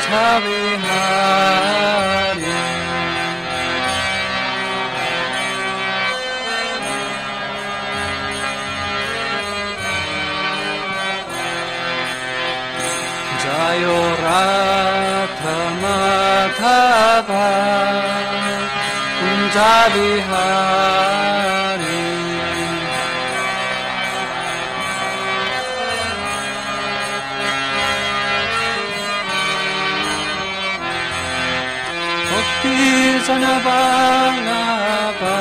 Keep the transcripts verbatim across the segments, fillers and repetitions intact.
Radha Vihari. Jayo Radha Madhava Kunja Vihari. Bhakti Janavallabha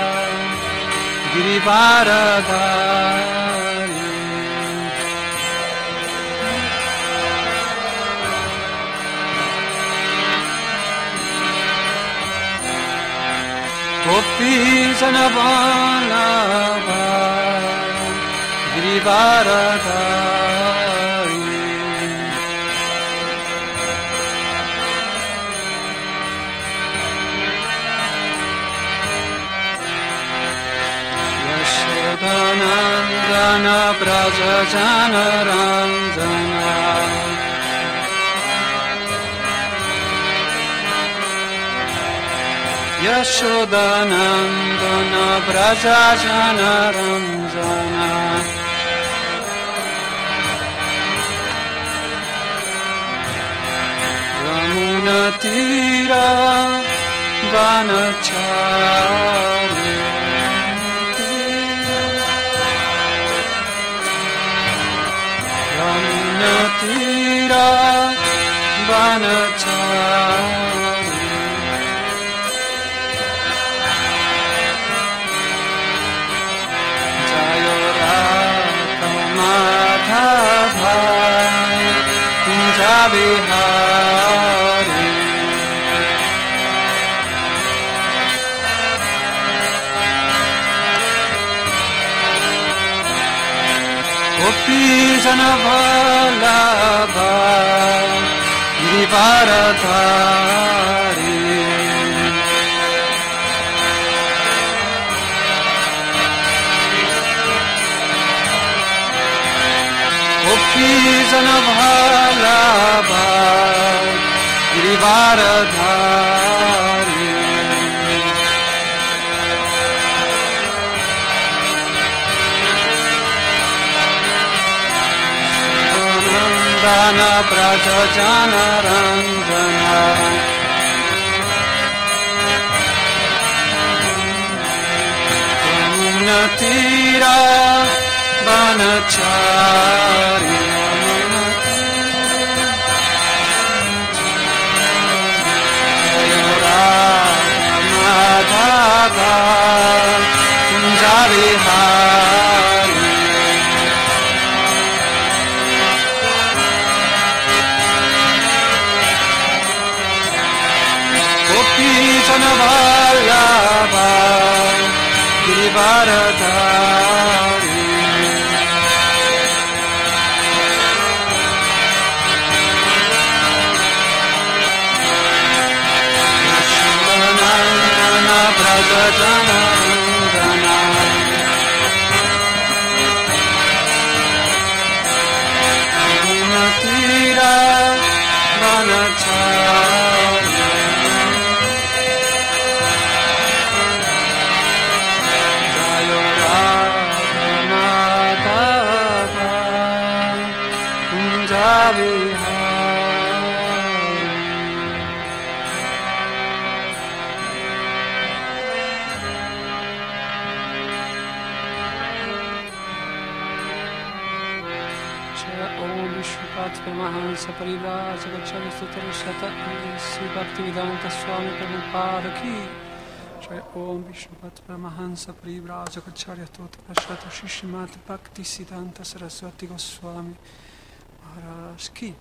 Girivaradhari. Gopi Janavallabha Girivaradhari. Yashodanandana Braja Jana Ranjana. Yashodanandana Braja Jana Ranjana. Yamuna Tira Vanachari. Yamuna Tira Vanachari. Kunja Vihari. Gopi Janavallabha Girivaradhari. Gopi Janavallabha Girivaradhari. Nandana Braja Jana Ranjana. Yamuna Tira Vanachari. Madhava Kunja Vihari. Gopi Janavallabha Girivaradhari. Braja Jana Ranjana. Yamuna Tira Vanachari. Jayo Radha Madhava Kunja Vihari. Paramahansa Parivrajakacharya Sutra Shata Sri Bhaktivedanta Swami Prabhupada Ki. Jai Om Vishnupat Paramahansa Parivrajakacharya Sutra Shata Shishmat Bhakti Siddhanta Saraswati Goswami Maharaj Ki.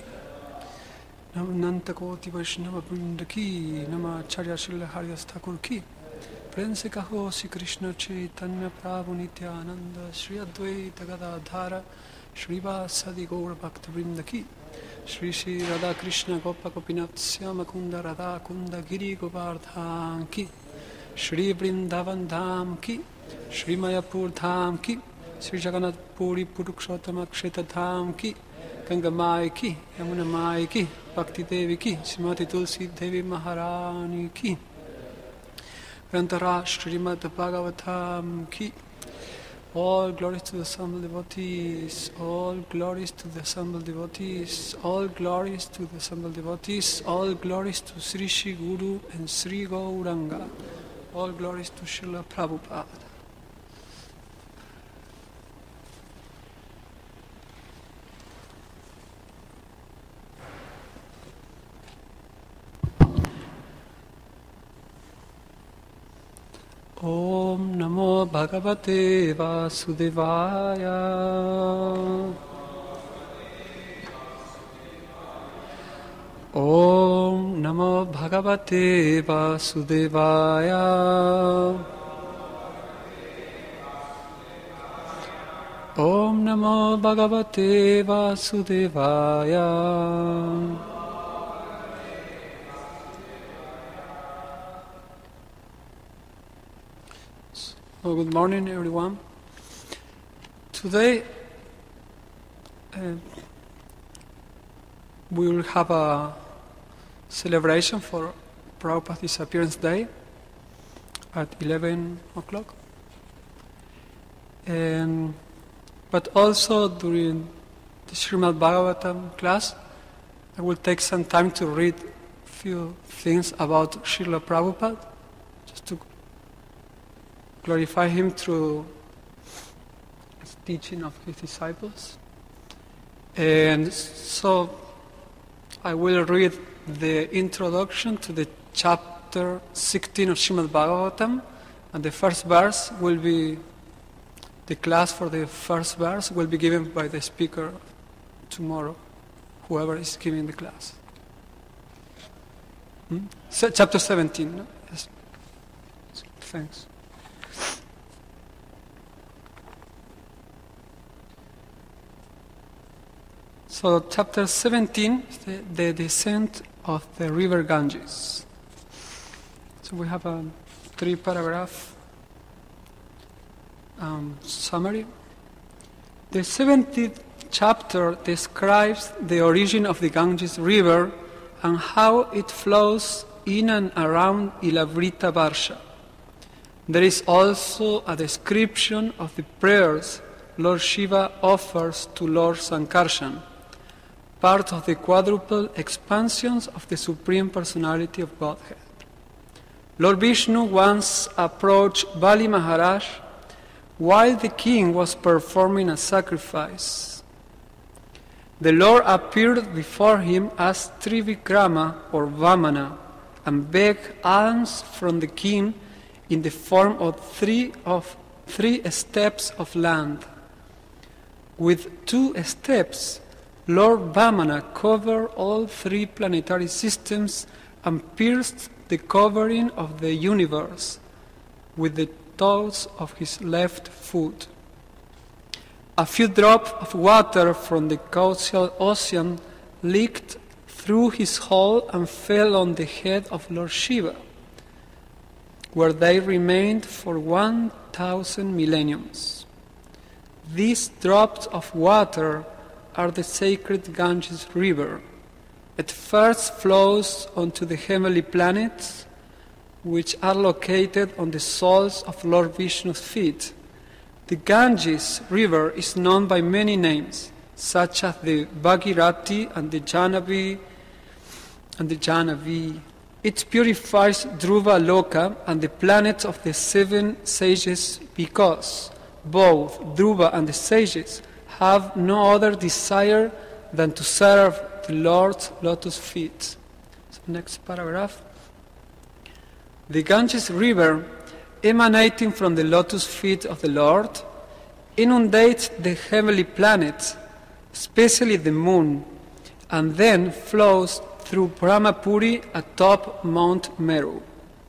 Nanta Koti Vaishnava Vrinda Ki. Nama Acharya Srila Haridas Thakur Ki. Prense Kaho Sri Krishna Chaitanya Prabhu Nityananda Sri Advaita Gadadhara Shri Vasadi Gaur Bhakta Vrinda Ki. Shri Shri Radha Krishna Gopa Gopinath Syama Kunda Radha Kunda Giri Govardhan Ki. Shri Vrindavan Dham Ki. Shri Mayapur Dham Ki. Shri Jagannath Puri Purukshottama Ksheta Dham Ki. Ganga Mai ki, Yamuna Mai ki, Bhakti Devi ki, Srimati Tulsi Devi Maharani ki, Grantara Srimad Bhagavatam ki. All glories to the assembled devotees, all glories to the assembled devotees, all glories to the assembled devotees, all glories to Sri Shri Guru and Sri Gauranga, all glories to Srila Prabhupada. Om Namo Bhagavate Vasudevaya. Om Namo Bhagavate Vasudevaya. Om Namo Bhagavate Vasudevaya. Well, good morning, everyone. Today uh, we will have a celebration for Prabhupada's Disappearance Day at eleven o'clock. And, but also during the Srimad Bhagavatam class, I will take some time to read a few things about Srila Prabhupada, just to glorify him through his teaching of his disciples. And so I will read the introduction to the chapter sixteen of Srimad Bhagavatam, and the first verse will be, the class for the first verse will be given by the speaker tomorrow, whoever is giving the class. Hmm? So, chapter seventeen. No? Yes. Thanks. So, chapter seventeen is the, the descent of the river Ganges. So, we have a three-paragraph um, summary. The seventeenth chapter describes the origin of the Ganges River and how it flows in and around Ilavrita Varsha. There is also a description of the prayers Lord Shiva offers to Lord Sankarshan, part of the quadruple expansions of the Supreme Personality of Godhead. Lord Vishnu once approached Bali Maharaj while the king was performing a sacrifice. The Lord appeared before him as Trivikrama or Vamana and begged alms from the king in the form of three of three steps of land. With two steps, Lord Vamana covered all three planetary systems and pierced the covering of the universe with the toes of his left foot. A few drops of water from the causal ocean leaked through his hole and fell on the head of Lord Shiva, where they remained for one thousand millenniums. These drops of water are the sacred Ganges River. It first flows onto the heavenly planets, which are located on the soles of Lord Vishnu's feet. The Ganges River is known by many names, such as the Bhagirathi and the Janavi and the Janavi. It purifies Dhruva Loka and the planets of the seven sages, because both Dhruva and the sages have no other desire than to serve the Lord's lotus feet. So next paragraph. The Ganges River, emanating from the lotus feet of the Lord, inundates the heavenly planets, especially the moon, and then flows through Brahmapuri atop Mount Meru.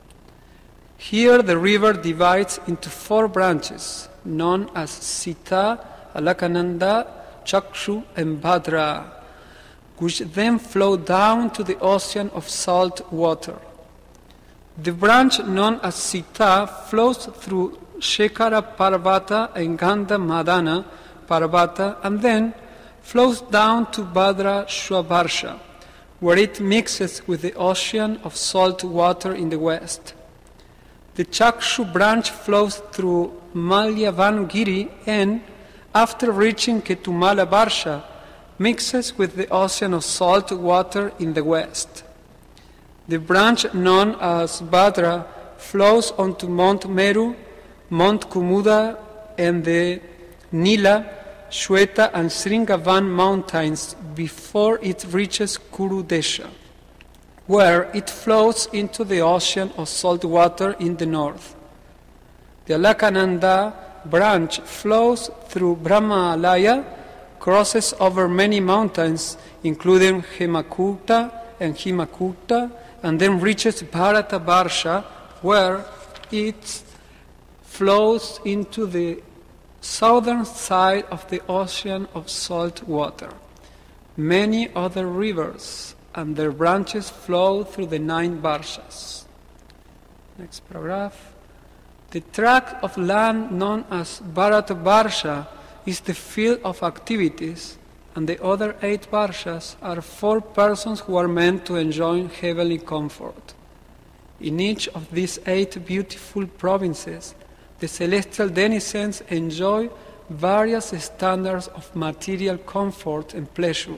Here the river divides into four branches, known as Sita, Alakananda, Chakshu, and Bhadra, which then flow down to the ocean of salt water. The branch known as Sita flows through Shekhara Parvata and Gandha Madana Parvata, and then flows down to Bhadra Shwabarsha, where it mixes with the ocean of salt water in the west. The Chakshu branch flows through Malyavanugiri and, after reaching Ketumala Barsha, mixes with the ocean of salt water in the west. The branch known as Bhadra flows onto Mount Meru, Mount Kumuda, and the Nila, Shweta, and Sringavan mountains before it reaches Kurudesha, where it flows into the ocean of salt water in the north. The Alakananda branch flows through Brahmalaya, crosses over many mountains, including Hemakuta and Himakuta, and then reaches Bharata Barsha, where it flows into the southern side of the ocean of salt water. Many other rivers and their branches flow through the nine Barshas. Next paragraph. The tract of land known as Bharata Barsha is the field of activities, and the other eight Barshas are for persons who are meant to enjoy heavenly comfort. In each of these eight beautiful provinces, the celestial denizens enjoy various standards of material comfort and pleasure.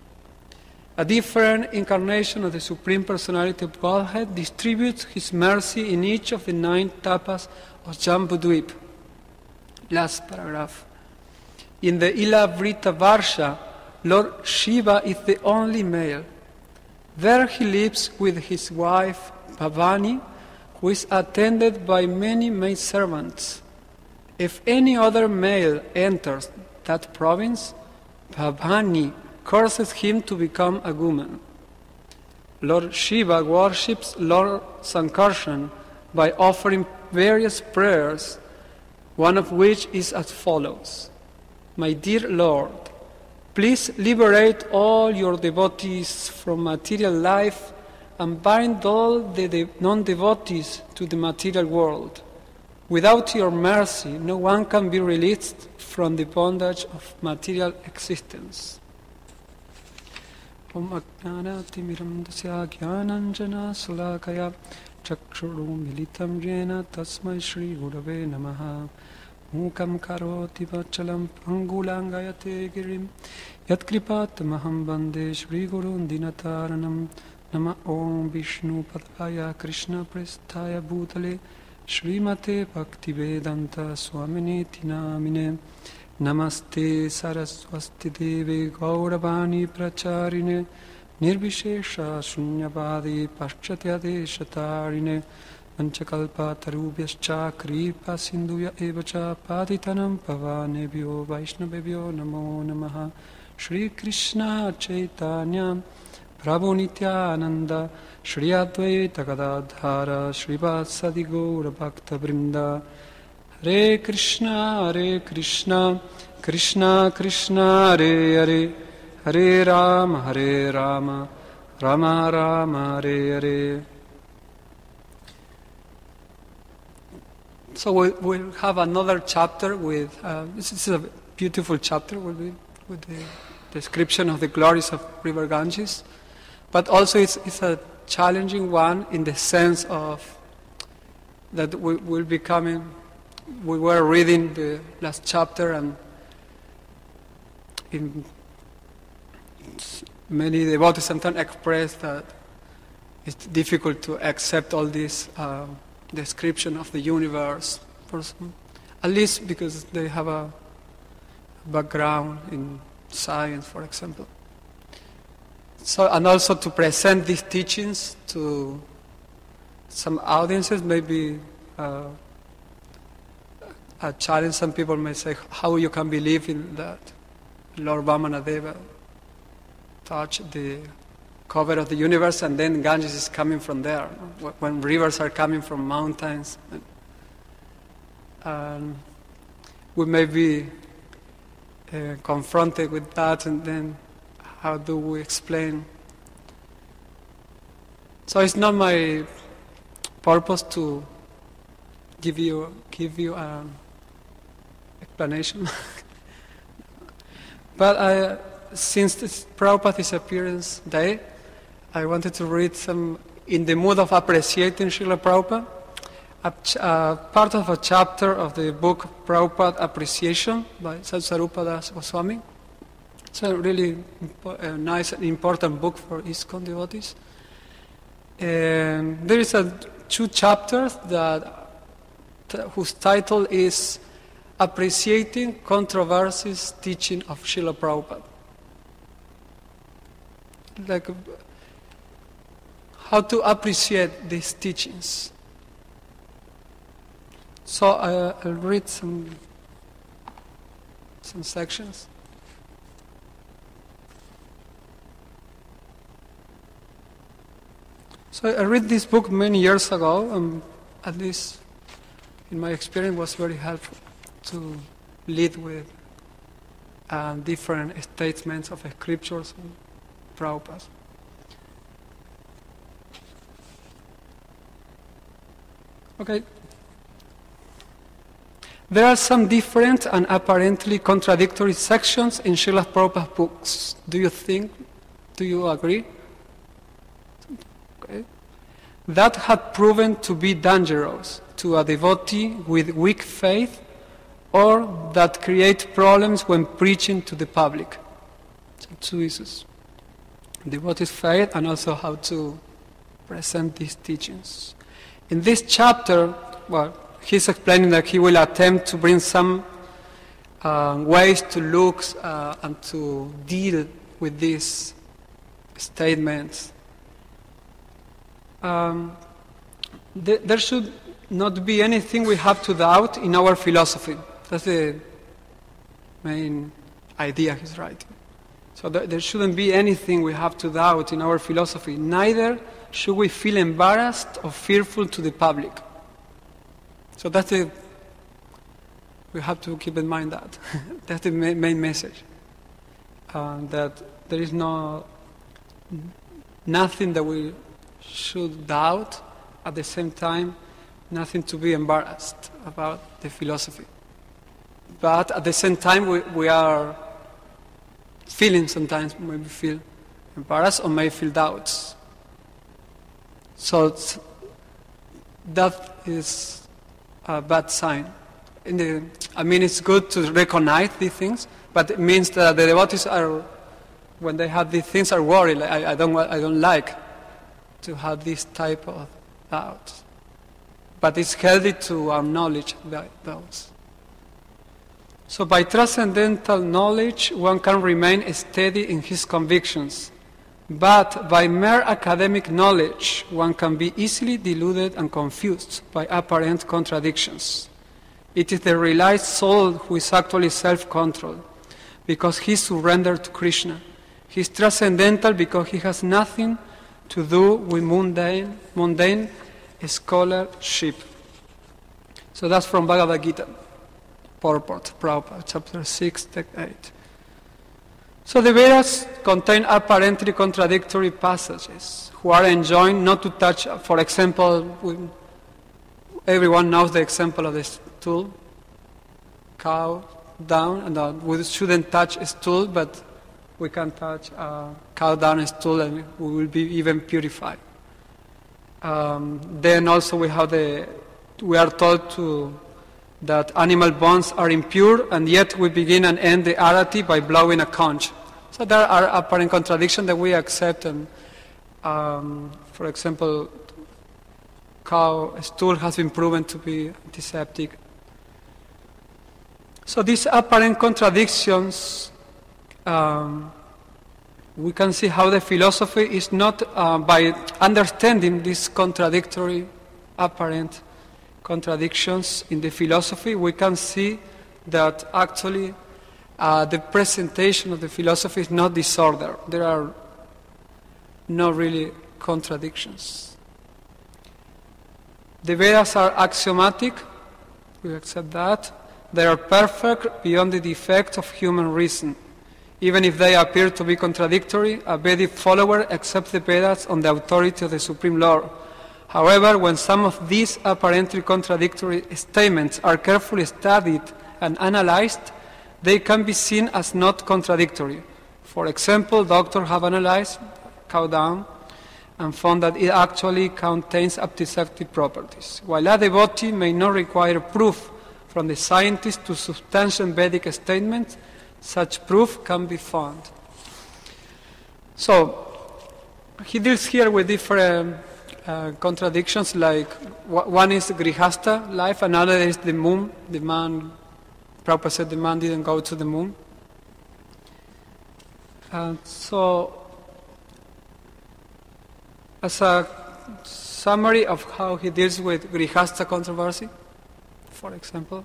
A different incarnation of the Supreme Personality of Godhead distributes His mercy in each of the nine tapas of Jambudvip. Last paragraph. In the Ilavrita Varsha, Lord Shiva is the only male. There he lives with his wife Bhavani, who is attended by many maidservants. If any other male enters that province, Bhavani curses him to become a woman. Lord Shiva worships Lord Sankarshan by offering various prayers, one of which is as follows. My dear Lord, please liberate all your devotees from material life and bind all the de- non-devotees to the material world. Without your mercy, no one can be released from the bondage of material existence. Om Ajnanatimiram Dasya Jnananjana Sulakaya Chakshuru Militam Jena Tasmai Shri Gurave Namaha Mukam Karoti Vachalam Pangulangayate Girim Yat Maham Bande Shri Gurun Dinataranam Nama Om Vishnu Padaya Krishna Prestaya Bhutale Srimate Bhaktivedanta Swaminiti Namine Namaste Saraswati Deve Gauravani Pracharine Nirvishesha Shunyavadi Paschatya Shatarine Vanchakalpa Tarubhyascha Kripa Sindhuya Evacha Patitanam Pavanebhyo Vaishnavebhyo Namo Namaha Shri Krishna Chaitanya Prabhu Nityananda Shri Advaita Gadadhara Shri Vatsadi Gaura Bhakta Vrinda Hare Krishna Hare Krishna Krishna Krishna Hare Hare Hare Rama Hare Rama Rama Rama Hare Hare. So we'll, we'll have another chapter with, uh, this is a beautiful chapter with the, with the description of the glories of River Ganges, but also it's, it's a challenging one in the sense of that we will be coming, we were reading the last chapter and in many devotees sometimes express that it's difficult to accept all this uh, description of the universe, for some, at least because they have a background in science, for example. So, and also to present these teachings to some audiences, maybe uh, a challenge. Some people may say, how you can believe in that Lord Vamanadeva touched the cover of the universe and then Ganges is coming from there, when rivers are coming from mountains. And we may be uh, confronted with that, and then how do we explain? So it's not my purpose to give you give you an explanation, but I since it's Prabhupada's disappearance day, I wanted to read some, in the mood of appreciating Srila Prabhupada, a ch- uh, part of a chapter of the book Prabhupada Appreciation by Sadsarupa Das Goswami. It's a really impo- a nice and important book for ISKCON devotees. And there is a two chapters that t- whose title is Appreciating Controversies Teaching of Srila Prabhupada. Like how to appreciate these teachings. So uh, I'll read some some sections. So I read this book many years ago, and at least in my experience was very helpful to lead with uh, different statements of scriptures and Prabhupada. Okay. There are some different and apparently contradictory sections in Srila Prabhupada's books. Do you think, do you agree? Okay. That had proven to be dangerous to a devotee with weak faith, or that create problems when preaching to the public. So two issues. Devotee's faith and also how to present these teachings. In this chapter, well, he's explaining that he will attempt to bring some uh, ways to look uh, and to deal with these statements. Um, th- there should not be anything we have to doubt in our philosophy. That's the main idea he's writing. So th- there shouldn't be anything we have to doubt in our philosophy. Neither should we feel embarrassed or fearful to the public. So that's the, we have to keep in mind that. That's the main, main message. Uh, that there is no, nothing that we should doubt, at the same time, nothing to be embarrassed about the philosophy. But at the same time, we, we are feeling sometimes, maybe feel embarrassed or may feel doubts. So that is a bad sign. In the, I mean, it's good to recognize these things, but it means that the devotees are, when they have these things, are worried. Like, I, I don't, I don't like to have this type of doubts. But it's healthy to acknowledge that, those. So by transcendental knowledge, one can remain steady in his convictions. But by mere academic knowledge, one can be easily deluded and confused by apparent contradictions. It is the realized soul who is actually self-controlled, because he is surrendered to Krishna. He is transcendental because he has nothing to do with mundane, mundane scholarship. So that's from Bhagavad Gita, purport, Prabhupada, chapter six, text eight. So the Vedas contain apparently contradictory passages who are enjoined not to touch, for example, we, everyone knows the example of the stool, cow down, and uh, we shouldn't touch a stool, but we can touch a cow down a stool and we will be even purified. Um, then also we have the, we are told to that animal bones are impure, and yet we begin and end the arati by blowing a conch. So there are apparent contradictions that we accept, and um, for example, cow stool has been proven to be antiseptic. So these apparent contradictions, um, we can see how the philosophy is not, uh, by understanding these contradictory, apparent contradictions in the philosophy, we can see that actually uh, the presentation of the philosophy is not disorder. There are no really contradictions. The Vedas are axiomatic, we accept that. They are perfect beyond the defect of human reason. Even if they appear to be contradictory, a Vedic follower accepts the Vedas on the authority of the Supreme Lord. However, when some of these apparently contradictory statements are carefully studied and analyzed, they can be seen as not contradictory. For example, doctors have analyzed cow dung and found that it actually contains antiseptic properties. While a devotee may not require proof from the scientist to substantiate Vedic statements, such proof can be found. So, he deals here with different uh, contradictions, like one is Grihastha life, another is the moon. The man, Prabhupada said the man didn't go to the moon. And so, as a summary of how he deals with Grihastha controversy, for example,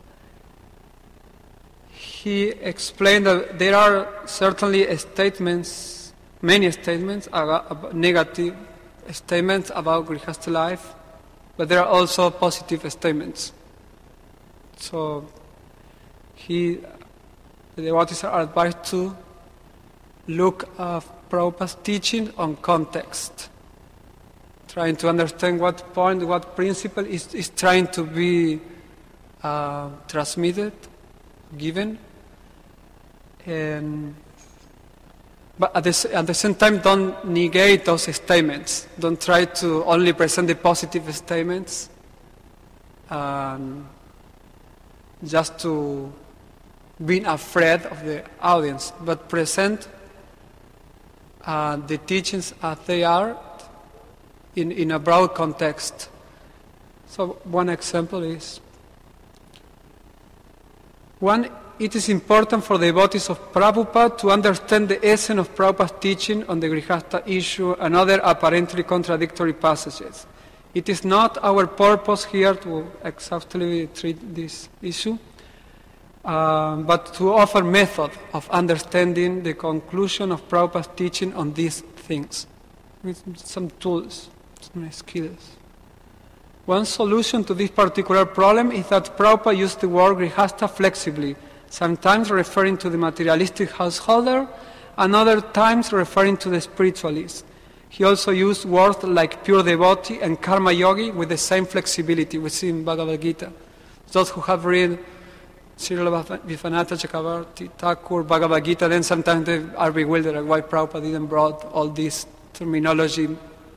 he explained that there are certainly statements, many statements, about negative statements about Grihastha life, but there are also positive statements. So, he, the devotees are advised to look at Prabhupada's teaching on context, trying to understand what point, what principle is, is trying to be uh, transmitted, given, and, but at the, at the same time don't negate those statements. Don't try to only present the positive statements um, just to being afraid of the audience, but present uh, the teachings as they are in, in a broad context. So one example is, one, it is important for the devotees of Prabhupada to understand the essence of Prabhupada's teaching on the Grihastha issue and other apparently contradictory passages. It is not our purpose here to exhaustively treat this issue, uh, but to offer method of understanding the conclusion of Prabhupada's teaching on these things, with some tools, some skills. One solution to this particular problem is that Prabhupada used the word Grihastha flexibly, sometimes referring to the materialistic householder, and other times referring to the spiritualist. He also used words like pure devotee and karma yogi with the same flexibility we see in Bhagavad Gita. Those who have read Srila Vishwanatha Chakravarti Thakur, Bhagavad Gita, then sometimes they are bewildered why Prabhupada didn't brought all this terminology.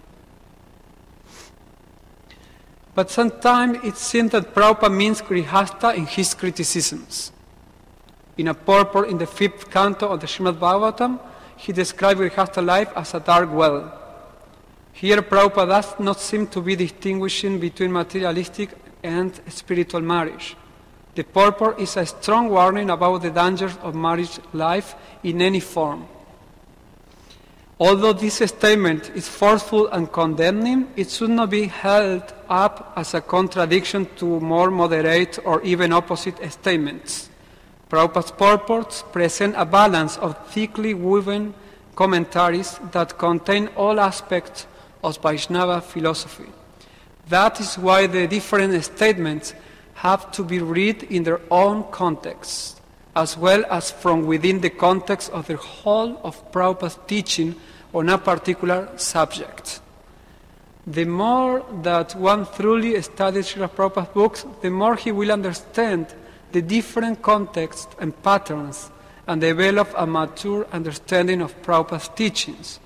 But sometimes it seems that Prabhupada means Grihastha in his criticisms. In a purport in the fifth canto of the Srimad Bhagavatam, he described Grihastha life as a dark well. Here Prabhupada does not seem to be distinguishing between materialistic and spiritual marriage. The purport is a strong warning about the dangers of marriage life in any form. Although this statement is forceful and condemning, it should not be held up as a contradiction to more moderate or even opposite statements. Prabhupada's purports present a balance of thickly woven commentaries that contain all aspects of Vaishnava philosophy. That is why the different statements have to be read in their own context, as well as from within the context of the whole of Prabhupada's teaching on a particular subject. The more that one thoroughly studies Srila Prabhupada's books, the more he will understand the different contexts and patterns and develop a mature understanding of Prabhupada's teachings.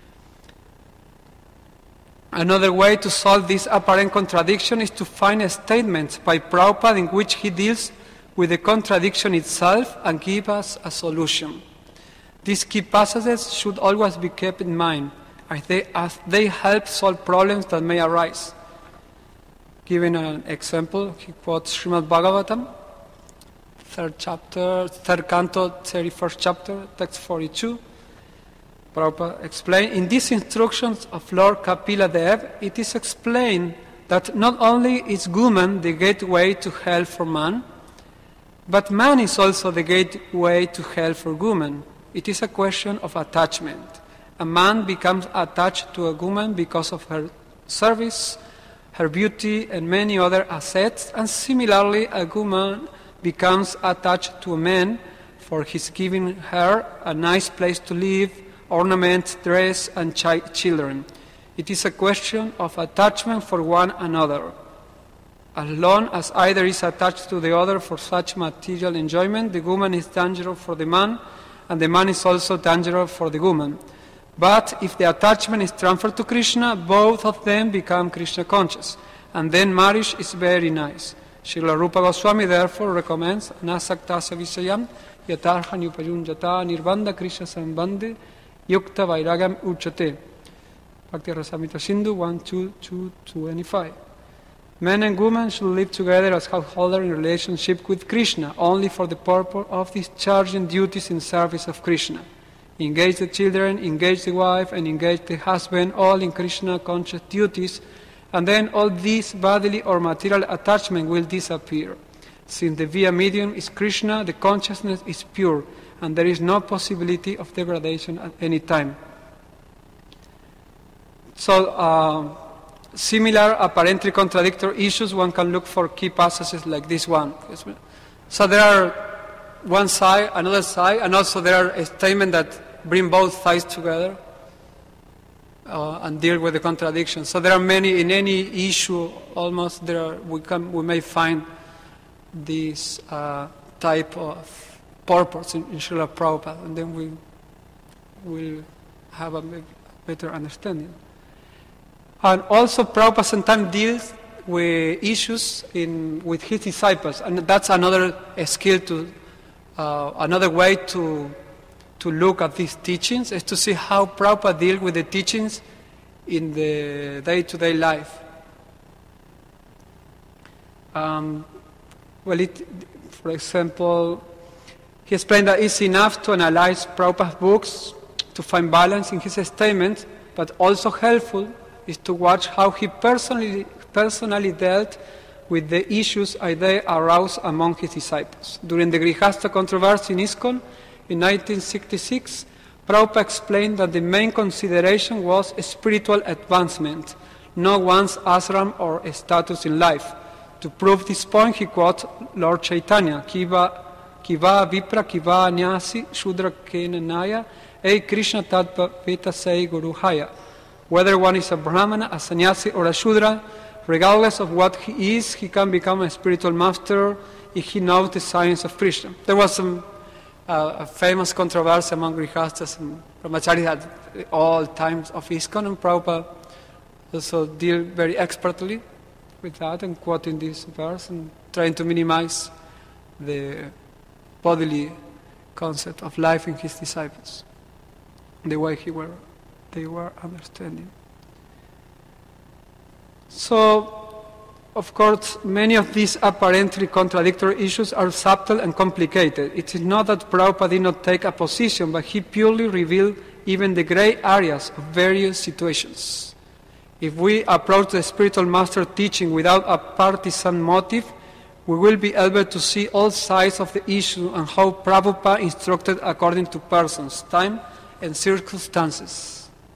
Another way to solve this apparent contradiction is to find a statement by Prabhupada in which he deals with the contradiction itself and gives us a solution. These key passages should always be kept in mind as they, as they help solve problems that may arise. Giving an example, he quotes Srimad Bhagavatam, third chapter, third canto, thirty-first chapter, text forty-two. Prabhupada explained, in these instructions of Lord Kapila Dev, it is explained that not only is woman the gateway to hell for man, but man is also the gateway to hell for woman. It is a question of attachment. A man becomes attached to a woman because of her service, her beauty, and many other assets, and similarly a woman becomes attached to a man for his giving her a nice place to live, ornaments, dress, and chi- children. It is a question of attachment for one another. As long as either is attached to the other for such material enjoyment, the woman is dangerous for the man, and the man is also dangerous for the woman. But if the attachment is transferred to Krishna, both of them become Krishna conscious, and then marriage is very nice. Srila Rupa Goswami therefore recommends Nasaktasya Visayam Yatarha Nupayunjata Nirbandha Krishna Sambandhi Yukta Vairagam Uchate. Bhakti Rasamrita Sindhu one two two twenty-five. Men and women should live together as householders in relationship with Krishna, only for the purpose of discharging duties in service of Krishna. Engage the children, engage the wife, and engage the husband, all in Krishna conscious duties, and then all these bodily or material attachment will disappear. Since the via medium is Krishna, the consciousness is pure, and there is no possibility of degradation at any time. So, uh, similar, apparently contradictory issues, one can look for key passages like this one. So there are one side, another side, and also there are statements that bring both sides together uh, and deal with the contradiction. So there are many, in any issue, almost there are, we, can, we may find this uh, type of purpose in, in Srila Prabhupada, and then we will have a better understanding. And also Prabhupada sometimes deals with issues in, with his disciples, and that's another skill to, uh, another way to to look at these teachings, is to see how Prabhupada deals with the teachings in the day-to-day life. Um, well, it, for example, he explained that it's enough to analyze Prabhupada's books to find balance in his statements, but also helpful is to watch how he personally personally dealt with the issues they aroused among his disciples. During the Grihastha controversy in ISKCON in nineteen sixty-six, Prabhupada explained that the main consideration was spiritual advancement, not one's ashram or status in life. To prove this point, he quotes Lord Chaitanya, Kiva, kiva vipra kiva nyasi shudra kenanaya, e Krishna tattva veta sei guruhaya. Whether one is a Brahmana, a sannyasi, or a Shudra, regardless of what he is, he can become a spiritual master if he knows the science of Krishna. There was some uh, a famous controversy among Grihasthas and Brahmacharis at all times of ISKCON, and Prabhupada also deal very expertly with that and quoting this verse and trying to minimize the bodily concept of life in his disciples, the way he were. They were understanding. So, of course, many of these apparently contradictory issues are subtle and complicated. It is not that Prabhupada did not take a position, but he purely revealed even the gray areas of various situations. If we approach the spiritual master teaching without a partisan motive, we will be able to see all sides of the issue and how Prabhupada instructed according to persons, time, and circumstances.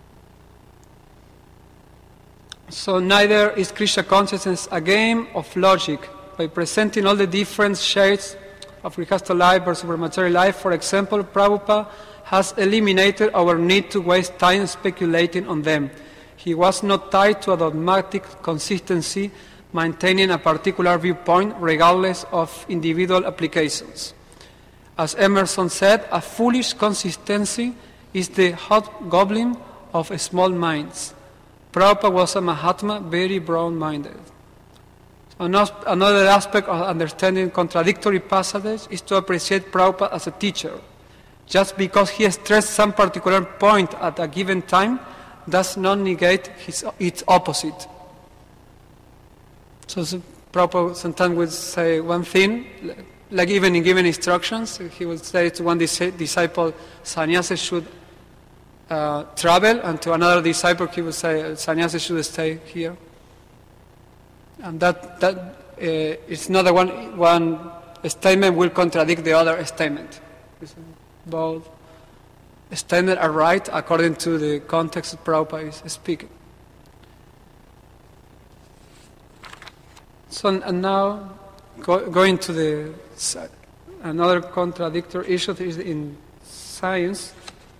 So neither is Krishna consciousness a game of logic. By presenting all the different shades of Grihastha life versus Brahmachari life, for example, Prabhupada has eliminated our need to waste time speculating on them. He was not tied to a dogmatic consistency, maintaining a particular viewpoint regardless of individual applications. As Emerson said, a foolish consistency is the hobgoblin of small minds. Prabhupada was a Mahatma, very broad-minded. Another aspect of understanding contradictory passages is to appreciate Prabhupada as a teacher. Just because he stressed some particular point at a given time does not negate his, its opposite. So, so Prabhupada sometimes would say one thing, like even in giving instructions, he would say to one disciple, sannyasi should Uh, travel, and to another disciple he would say, sannyasi should stay here. And that that uh, it's not that one one statement will contradict the other statement. Both statements are right according to the context that Prabhupada is speaking. So, and now go, going to the another contradictory issue is in science.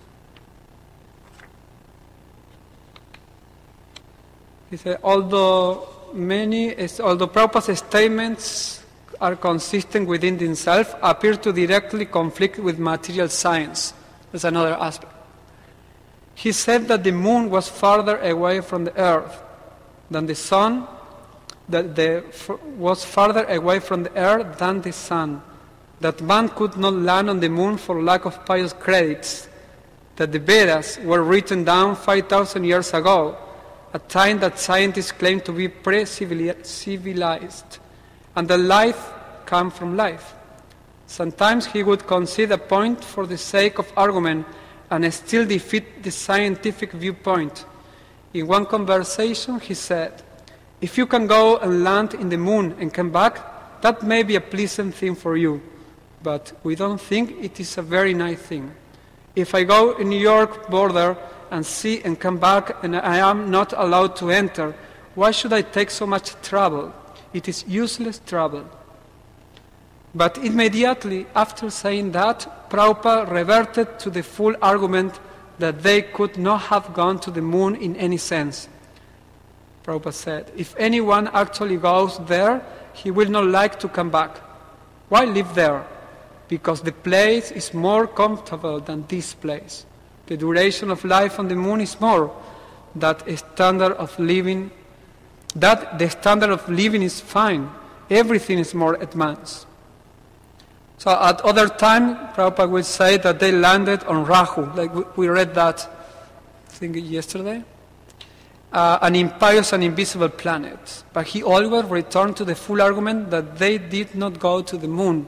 He said, although many, although Prabhupada's statements are consistent within themselves, appear to directly conflict with material science. That's another aspect. He said that the moon was farther away from the earth than the sun, that the, was farther away from the earth than the sun, that man could not land on the moon for lack of pious credits, that the Vedas were written down five thousand years ago, a time that scientists claim to be pre-civilized, and that life comes from life. Sometimes he would concede a point for the sake of argument and still defeat the scientific viewpoint. In one conversation, he said, "If you can go and land in the moon and come back, that may be a pleasant thing for you, but we don't think it is a very nice thing. If I go in New York border and see and come back and I am not allowed to enter, why should I take so much trouble? It is useless trouble." But immediately after saying that, Prabhupada reverted to the full argument that they could not have gone to the moon in any sense. Prabhupada said, "If anyone actually goes there, he will not like to come back. Why live there? Because the place is more comfortable than this place. The duration of life on the moon is more. That standard of living, that the standard of living is fine. Everything is more advanced." So at other time, Prabhupada would say that they landed on Rahu, like we read that, I think yesterday, uh, an impious and invisible planet. But he always returned to the full argument that they did not go to the moon.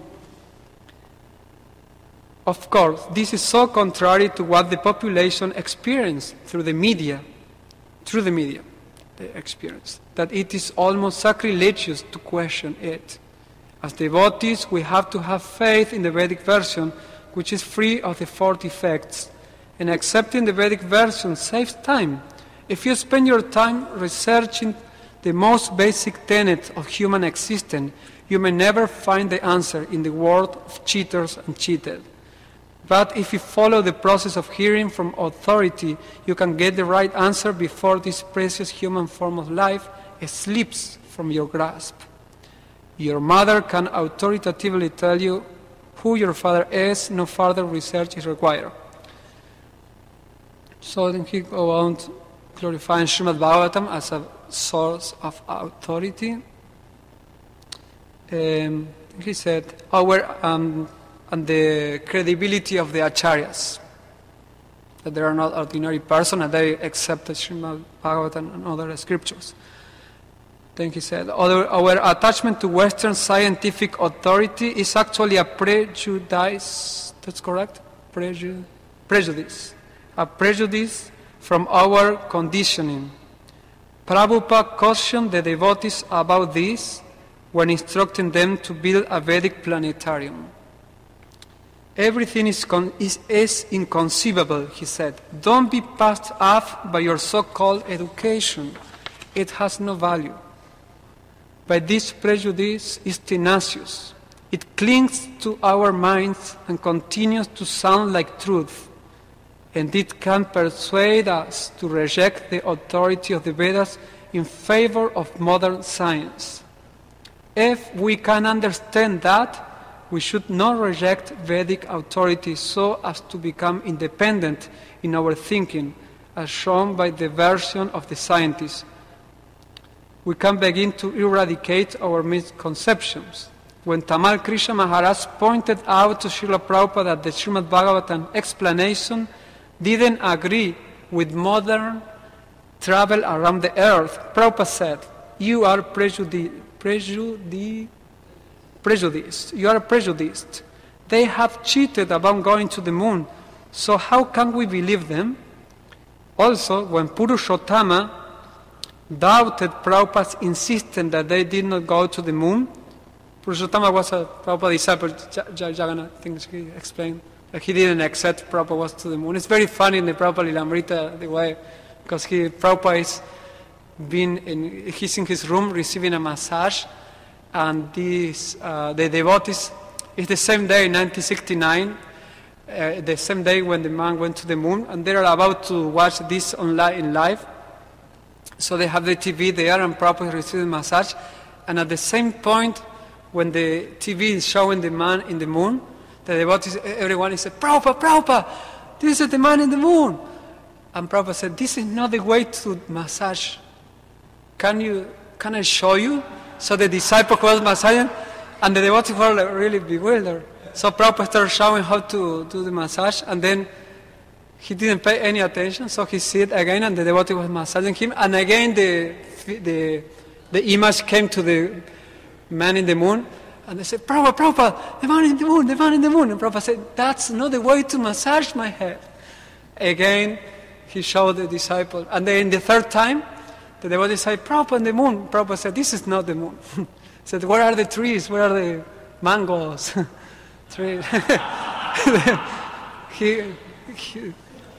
Of course, this is so contrary to what the population experienced through the media, through the media, they experienced, that it is almost sacrilegious to question it. As devotees, we have to have faith in the Vedic version, which is free of the four defects. And accepting the Vedic version saves time. If you spend your time researching the most basic tenet of human existence, you may never find the answer in the world of cheaters and cheated. But if you follow the process of hearing from authority, you can get the right answer before this precious human form of life slips from your grasp. Your mother can authoritatively tell you who your father is, no further research is required. So then he goes on glorifying Srimad Bhagavatam as a source of authority. Um, he said, our um, and the credibility of the acharyas, that they are not ordinary persons and they accepted Srimad Bhagavatam and other scriptures. Then he said, our, our attachment to Western scientific authority is actually a prejudice, that's correct? Preju- prejudice. A prejudice from our conditioning. Prabhupada cautioned the devotees about this when instructing them to build a Vedic planetarium. Everything is, con- is, is inconceivable, he said. Don't be passed off by your so-called education. It has no value. But this prejudice is tenacious. It clings to our minds and continues to sound like truth. And it can persuade us to reject the authority of the Vedas in favor of modern science. If we can understand that, we should not reject Vedic authority so as to become independent in our thinking, as shown by the version of the scientists. We can begin to eradicate our misconceptions. When Tamal Krishna Maharaj pointed out to Srila Prabhupada that the Srimad Bhagavatam explanation didn't agree with modern travel around the earth, Prabhupada said, "You are prejudi- prejudi- prejudiced. You are prejudiced. They have cheated about going to the moon, so how can we believe them?" Also, when Purushottama doubted Prabhupada's insistence that they did not go to the moon, Purushottama was a Prabhupada disciple, Jagannath, I think he explained, that he didn't accept Prabhupada was to the moon. It's very funny in the Prabhupada Lilamrita, the way, because he, Prabhupada is been in, he's in his room receiving a massage, and these, uh, the devotees, it's the same day, nineteen sixty-nine, uh, the same day when the man went to the moon, and they're about to watch this online in live. So they have the T V there and Prabhupada is receiving massage, and at the same point when the T V is showing the man in the moon, the devotees, everyone is saying, "Prabhupada, Prabhupada, this is the man in the moon. And Prabhupada said, this is not the way to massage. Can you, can I show you? So the disciple was massaging, and the devotees were like really bewildered. So Prabhupada started showing how to do the massage, and then he didn't pay any attention, so he said again, and the devotee was massaging him, and again the, the, the image came to the man in the moon, and they said, Prabhupada, Prabhupada, the man in the moon, the man in the moon. And Prabhupada said, that's not the way to massage my head. Again, he showed the disciple. And then the third time, the devotee said, Prabhupada in the moon. Prabhupada said, this is not the moon. He said, where are the trees? Where are the mangoes? Trees. he, he,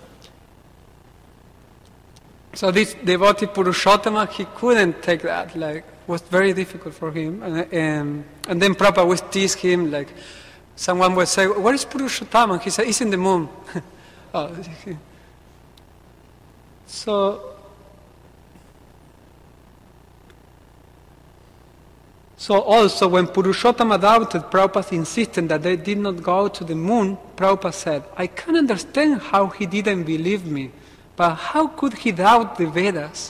so this devotee Purushottama, he couldn't take that. Like, it was very difficult for him. And, and, and then Prabhupada would tease him, like, someone would say, where is Purushottama? He said, he's in the moon. oh, so, So also, when Purushottama doubted, Prabhupada insisted that they did not go to the moon, Prabhupada said, I can understand how he didn't believe me, but how could he doubt the Vedas?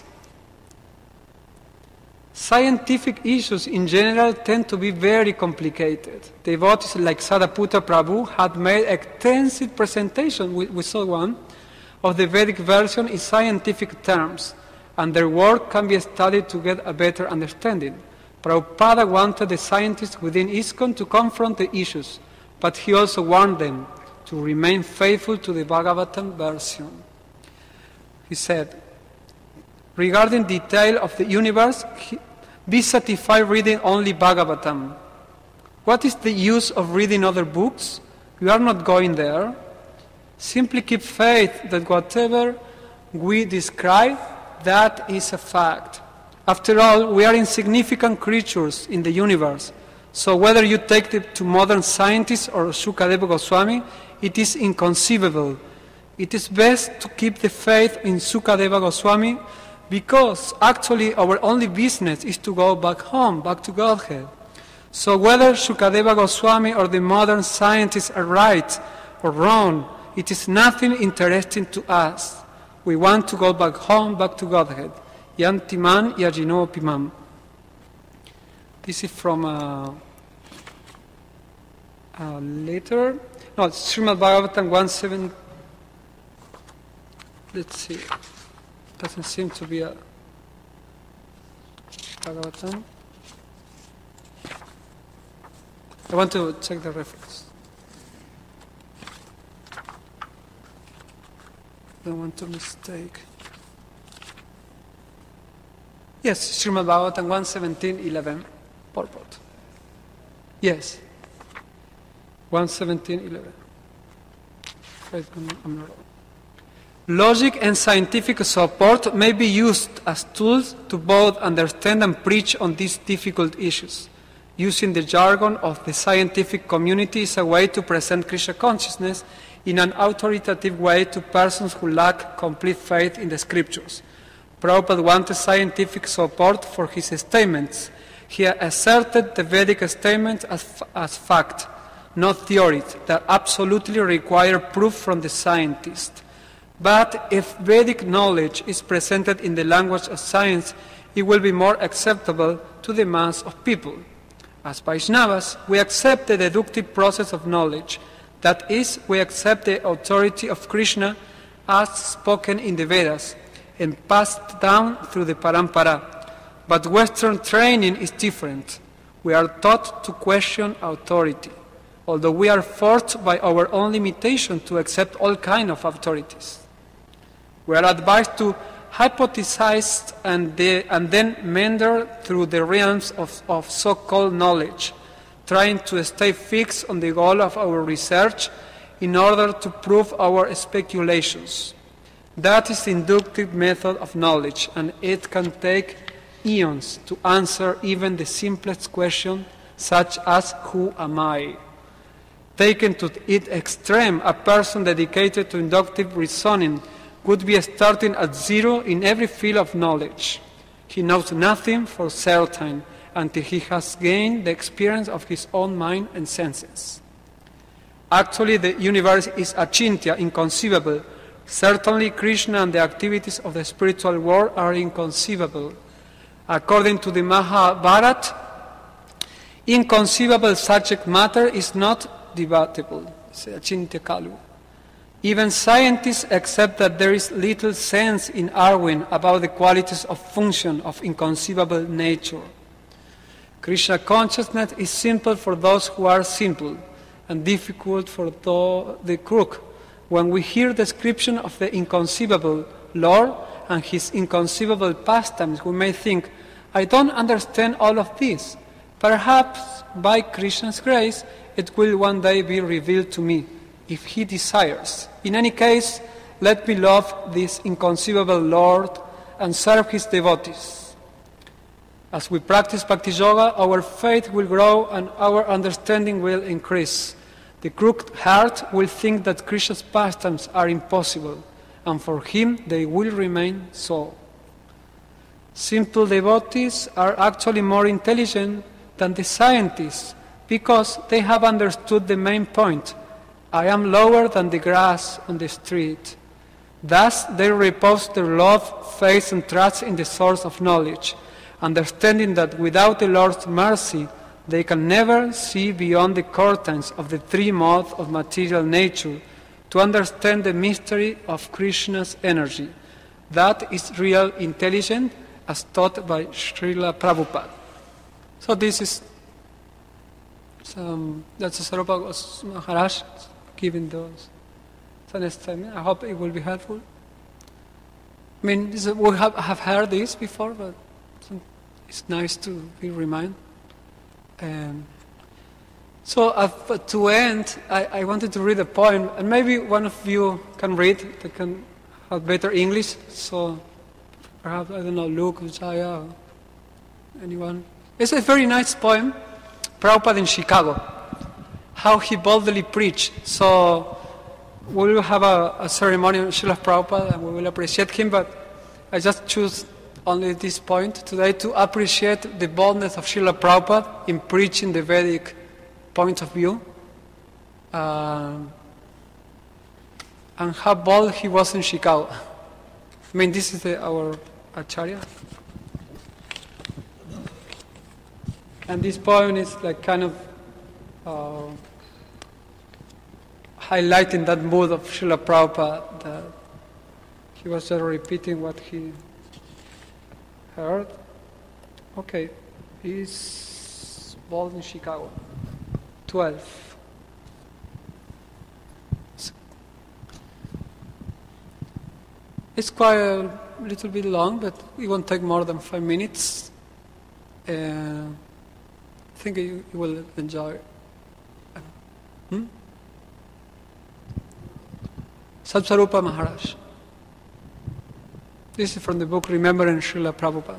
Scientific issues in general tend to be very complicated. Devotees like Sadaputra Prabhu had made extensive presentation, we, we saw one, of the Vedic version in scientific terms, and their work can be studied to get a better understanding. Prabhupada wanted the scientists within ISKCON to confront the issues, but he also warned them to remain faithful to the Bhagavatam version. He said, regarding detail of the universe, be satisfied reading only Bhagavatam. What is the use of reading other books? You are not going there. Simply keep faith that whatever we describe, that is a fact. After all, we are insignificant creatures in the universe, so whether you take it to modern scientists or Sukadeva Goswami, it is inconceivable. It is best to keep the faith in Sukadeva Goswami because actually our only business is to go back home, back to Godhead. So whether Sukadeva Goswami or the modern scientists are right or wrong, it is nothing interesting to us. We want to go back home, back to Godhead. Yantiman Yajino Pimam. This is from a, a letter. No, it's Srimad Bhagavatam one seven. Let's see. Doesn't seem to be a Bhagavatam. I want to check the reference. Don't want to mistake. Yes, Srimad Bhagavatam one seventeen eleven, purport. Yes, one seventeen eleven. I'm not wrong. Logic and scientific support may be used as tools to both understand and preach on these difficult issues. Using the jargon of the scientific community is a way to present Krishna consciousness in an authoritative way to persons who lack complete faith in the scriptures. Prabhupada wanted scientific support for his statements. He asserted the Vedic statements as, as fact, not theories, that absolutely require proof from the scientist. But if Vedic knowledge is presented in the language of science, it will be more acceptable to the mass of people. As Vaishnavas, we accept the deductive process of knowledge. That is, we accept the authority of Krishna as spoken in the Vedas and passed down through the parampara. But Western training is different. We are taught to question authority, although we are forced by our own limitation to accept all kinds of authorities. We are advised to hypothesize and, de- and then meander through the realms of, of so-called knowledge, trying to stay fixed on the goal of our research in order to prove our speculations. That is the inductive method of knowledge, and it can take eons to answer even the simplest question, such as, who am I? Taken to its extreme, a person dedicated to inductive reasoning would be starting at zero in every field of knowledge. He knows nothing for certain until he has gained the experience of his own mind and senses. Actually, the universe is achintya, inconceivable. Certainly, Krishna and the activities of the spiritual world are inconceivable. According to the Mahabharata, inconceivable subject matter is not debatable. It's achintya kalu. Even scientists accept that there is little sense in arguing about the qualities of function of inconceivable nature. Krishna consciousness is simple for those who are simple, and difficult for the crook. When we hear description of the inconceivable Lord and his inconceivable pastimes, we may think, I don't understand all of this. Perhaps by Krishna's grace, it will one day be revealed to me, if he desires. In any case, let me love this inconceivable Lord and serve his devotees. As we practice Bhakti Yoga, our faith will grow and our understanding will increase. The crooked heart will think that Krishna's pastimes are impossible, and for him they will remain so. Simple devotees are actually more intelligent than the scientists because they have understood the main point. I am lower than the grass on the street. Thus they repose their love, faith, and trust in the source of knowledge, understanding that without the Lord's mercy, they can never see beyond the curtains of the three modes of material nature to understand the mystery of Krishna's energy. That is real intelligence as taught by Srila Prabhupada. So this is some, that's a Sarupa Goswami Maharaj giving those. I hope it will be helpful. I mean, this, we have, have heard this before, but it's nice to be reminded. Um, so uh, to end, I, I wanted to read a poem, and maybe one of you can read, that can have better English, so perhaps, I don't know, Luke, Jaya, or anyone. It's a very nice poem, Prabhupada in Chicago, how he boldly preached. So we will have a, a ceremony of Srila Prabhupada, and we will appreciate him, but I just choose only this point today to appreciate the boldness of Srila Prabhupada in preaching the Vedic point of view, um, and how bold he was in Chicago. I mean, this is the, our Acharya. And this poem is like kind of uh, highlighting that mood of Srila Prabhupada, that he was just repeating what he heard. Okay, he's born in Chicago. twelve. It's quite a little bit long, but it won't take more than five minutes. Uh, I think you, you will enjoy it. Hmm? Satsvarupa Maharaj. This is from the book Remembering Srila Prabhupada.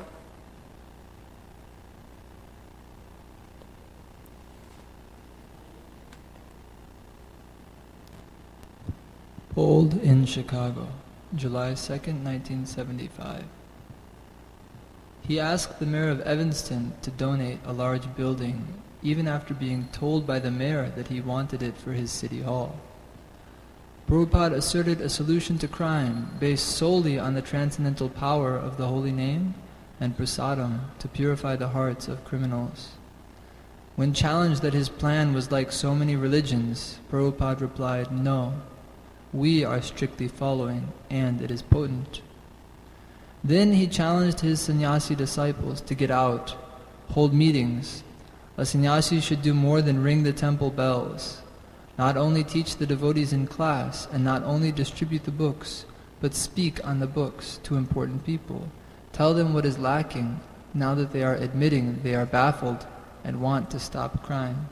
Old in Chicago, July second, nineteen seventy-five. He asked the mayor of Evanston to donate a large building, even after being told by the mayor that he wanted it for his city hall. Prabhupada asserted a solution to crime based solely on the transcendental power of the holy name and prasadam to purify the hearts of criminals. When challenged that his plan was like so many religions, Prabhupada replied, "No, we are strictly following, and it is potent." Then he challenged his sannyasi disciples to get out, hold meetings. A sannyasi should do more than ring the temple bells. Not only teach the devotees in class, and not only distribute the books, but speak on the books to important people. Tell them what is lacking, now that they are admitting they are baffled and want to stop crime.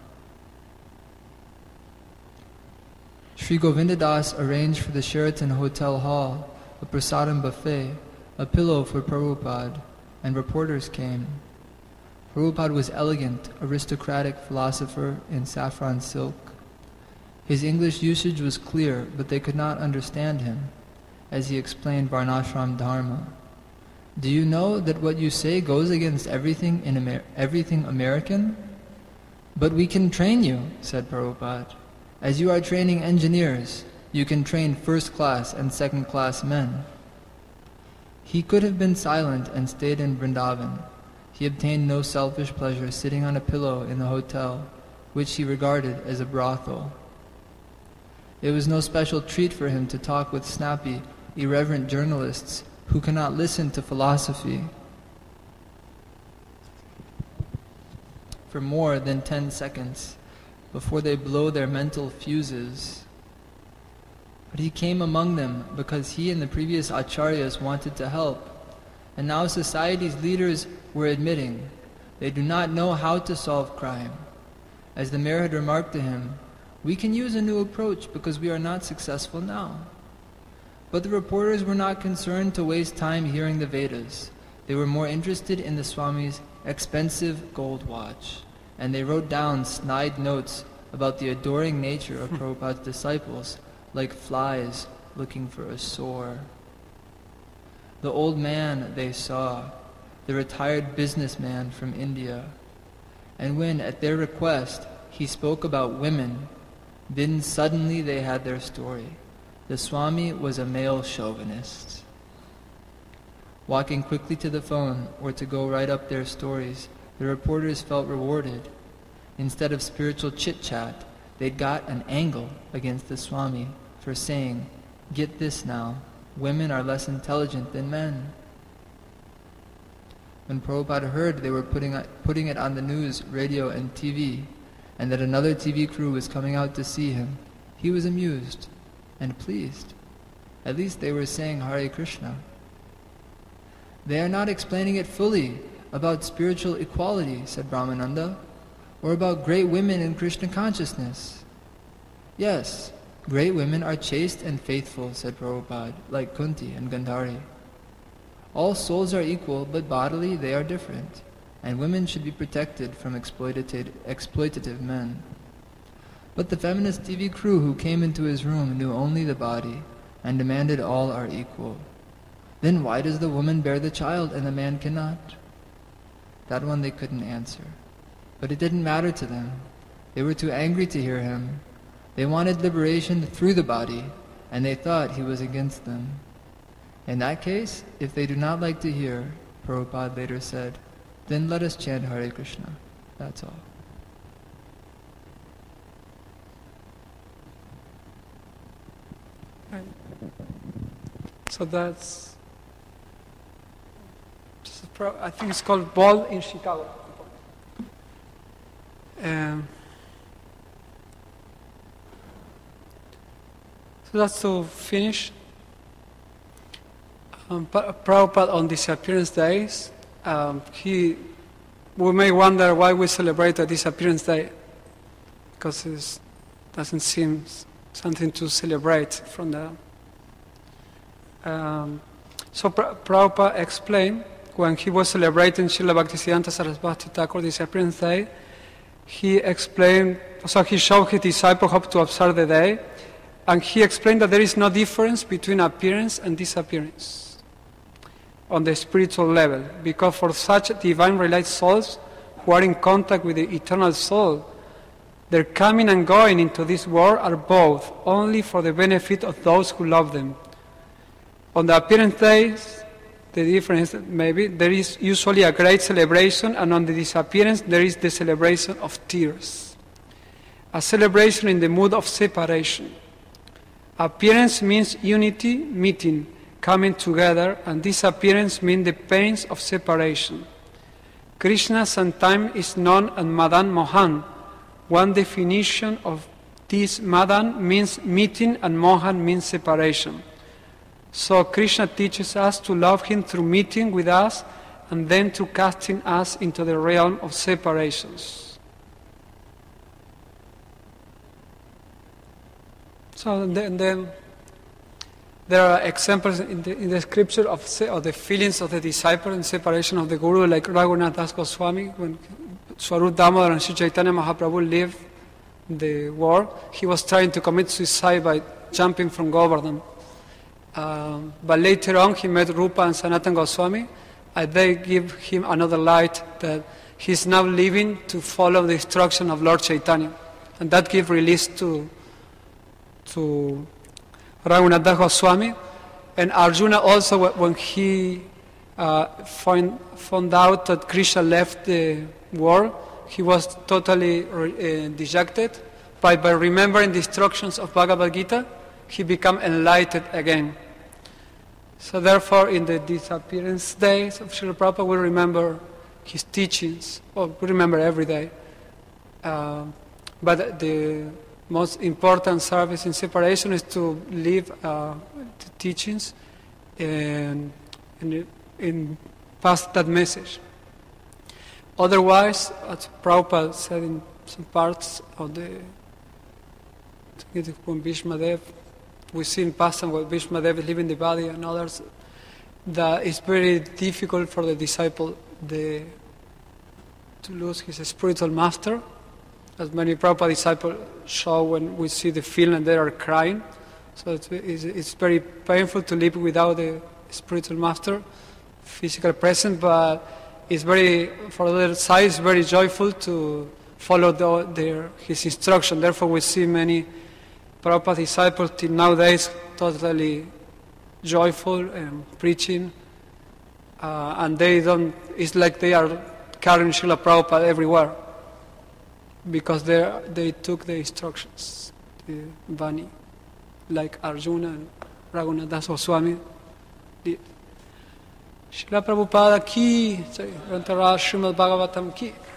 Sri Govindadas arranged for the Sheraton Hotel Hall a prasadam buffet, a pillow for Prabhupada, and reporters came. Prabhupada was elegant, aristocratic philosopher in saffron silk. His English usage was clear, but they could not understand him, as he explained Varnashram Dharma. "Do you know that what you say goes against everything in Amer- everything American? But we can train you," said Prabhupada. As you are training engineers, you can train first-class and second-class men. He could have been silent and stayed in Vrindavan. He obtained no selfish pleasure sitting on a pillow in the hotel, which he regarded as a brothel. It was no special treat for him to talk with snappy, irreverent journalists who cannot listen to philosophy for more than ten seconds before they blow their mental fuses. But he came among them because he and the previous acharyas wanted to help, and now society's leaders were admitting they do not know how to solve crime. As the mayor had remarked to him, "We can use a new approach because we are not successful now." But the reporters were not concerned to waste time hearing the Vedas. They were more interested in the Swami's expensive gold watch, and they wrote down snide notes about the adoring nature of Prabhupada's disciples, like flies looking for a sore. The old man they saw, the retired businessman from India, and when, at their request, he spoke about women, then suddenly they had their story. The Swami was a male chauvinist. Walking quickly to the phone or to go write up their stories, the reporters felt rewarded. Instead of spiritual chit-chat, they'd got an angle against the Swami for saying, "Get this now, women are less intelligent than men." When Prabhupada heard they were putting, putting it on the news, radio, and T V, and that another T V crew was coming out to see him, he was amused and pleased. At least they were saying Hare Krishna. "They are not explaining it fully about spiritual equality," said Brahmananda, "or about great women in Krishna consciousness." "Yes, great women are chaste and faithful," said Prabhupada, like Kunti and Gandhari. "All souls are equal, but bodily they are different, and women should be protected from exploitative, exploitative men." But the feminist T V crew who came into his room knew only the body and demanded all are equal. Then why does the woman bear the child and the man cannot? That one they couldn't answer. But it didn't matter to them. They were too angry to hear him. They wanted liberation through the body, and they thought he was against them. In that case, if they do not like to hear, Prabhupada later said, then let us chant Hare Krishna. That's all. Right. So that's, just a pro, I think it's called Ball in Chicago. Um, so that's to finish. Um, Prabhupada on Disappearance Days, um, he, we may wonder why we celebrate a Disappearance Day, because it doesn't seem something to celebrate from the... Um, so pra- Prabhupada explained, when he was celebrating Srila Bhaktisiddhanta Sarasvati Thakur Disappearance Day, he explained, so he showed his disciples how to observe the day, and he explained that there is no difference between appearance and disappearance on the spiritual level, because for such divine realized souls who are in contact with the eternal soul, their coming and going into this world are both only for the benefit of those who love them. On the appearance days, the difference maybe there is usually a great celebration, and on the disappearance there is the celebration of tears, a celebration in the mood of separation. Appearance means unity, meeting, coming together, and disappearance means the pains of separation. Krishna sometimes is known as Madan Mohan. One definition of this Madan means meeting and Mohan means separation. So Krishna teaches us to love him through meeting with us and then through casting us into the realm of separations. So then, then there are examples in the, in the scripture of, of the feelings of the disciple and separation of the Guru, like Raghunath Das Goswami, when Swarup Damodar and Sri Chaitanya Mahaprabhu lived the war, he was trying to commit suicide by jumping from Govardhan. Um, but later on he met Rupa and Sanatana Goswami, and they give him another light that he's now living to follow the instruction of Lord Chaitanya. And that gives release to, to Raghunath Das Goswami. And Arjuna also, when he uh, find, found out that Krishna left the world, he was totally uh, dejected. But by remembering the instructions of Bhagavad Gita, he became enlightened again. So therefore, in the disappearance days of Srila Prabhupada, we remember his teachings. Well, we remember every day. Uh, but the most important service in separation is to live uh, the teachings and, and, and pass that message. Otherwise, as Prabhupada said in some parts of the when Bhishma Dev, we see in past when Bhishma Dev is leaving the body and others, that it's very difficult for the disciple the, to lose his spiritual master. As many Prabhupada disciples show when we see the film and they are crying. So it's, it's, it's very painful to live without the spiritual master, physical present, but it's very, for the other side, it's very joyful to follow the, their, his instruction. Therefore, we see many Prabhupada disciples till nowadays totally joyful and preaching, uh, and they don't, it's like they are carrying Srila Prabhupada everywhere, because they they took the instructions, the Vani, like Arjuna and Raghunath Das Goswami did. Srila Prabhupada ki, Srimad Bhagavatam ki.